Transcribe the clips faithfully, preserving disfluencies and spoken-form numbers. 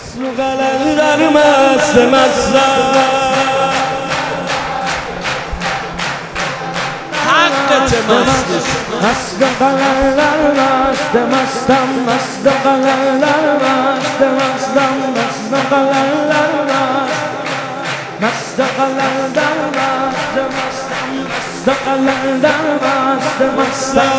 مست و قلندر مست مستم حقت مستش مست و قلندر مست مستم مست و قلندر مست مستم مست و قلندر مست مست و قلندر مست مستم مست و قلندر مست مستم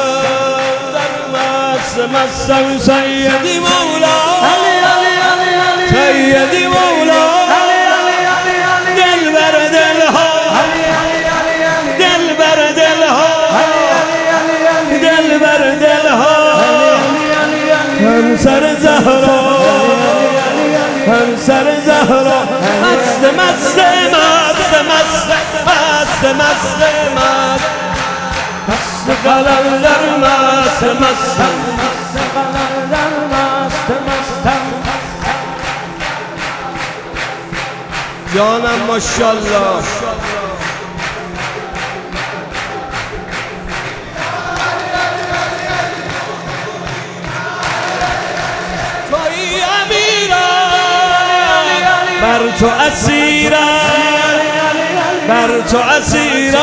مست مستم سیدی مولا علی علی علی علی سیدی مولا علی علی علی علی دل بر دل ها علی علی علی علی دل بر دل ها دل بر دل ها هم سر زهرا هم سر زهرا مست مست مست مست مست مست مست مست قلندر مست مست مست قلندر مست مستم جانم ماشاءالله توی امیرم بر تو اسیرم بر تو اسیرم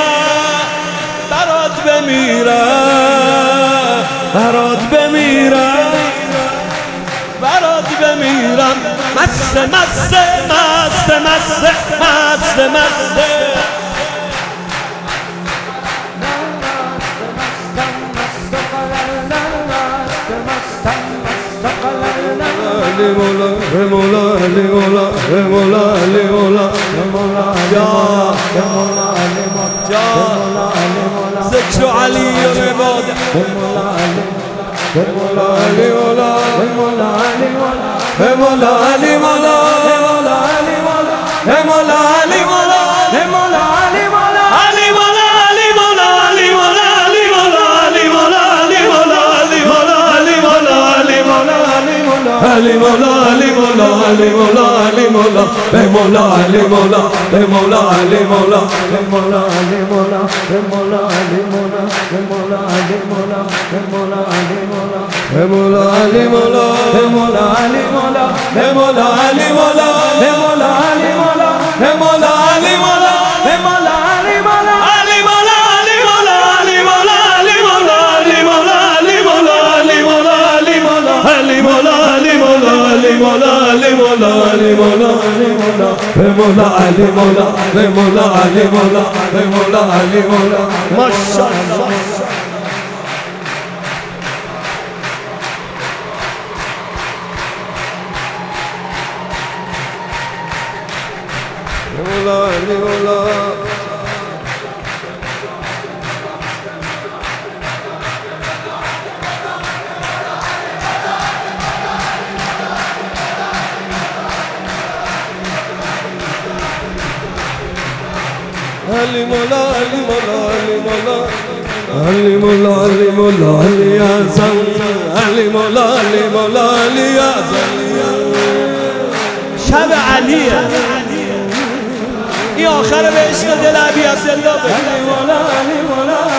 برات بمیرم برات بمیرم برات بمیرم مست مست مست مست مست مست علی مولا مولا علی مولا مولا علی مولا جا جا ذکر علی و عباده مولا علی مولا مولا علی مولا مولا علی مولا مولا علی مولا مولا علی مولا مولا علی مولا علی مولا علی مولا علی مولا علی مولا علی مولا علی مولا علی مولا علی مولا علی مولا علی مولا علی مولا علی مولا علی مولا به مولا علی مولا به مولا علی مولا به مولا علی مولا به مولا علی مولا به مولا علی مولا به مولا علی مولا به مولا علی مولا به مولا علی مولا به مولا علی مولا به مولا علی مولا به مولا علی مولا به مولا علی مولا علی مولا علی مولا علی مولا علی مولا علی مولا علی مولا علی مولا علی مولا علی مولا علی مولا علی مولا علی مولا علی مولا علی مولا به مولا علی مولا به مولا علی مولا به مولا علی مولا ماشاءالله مولا علی مولا علی مولا علی مولا علی مولا علی مولا علی مولا علی اعظم علی مولا علی مولا علی اعظم شب علیه این آخر به عشق دل ابی عبدالله علی مولا علی مولا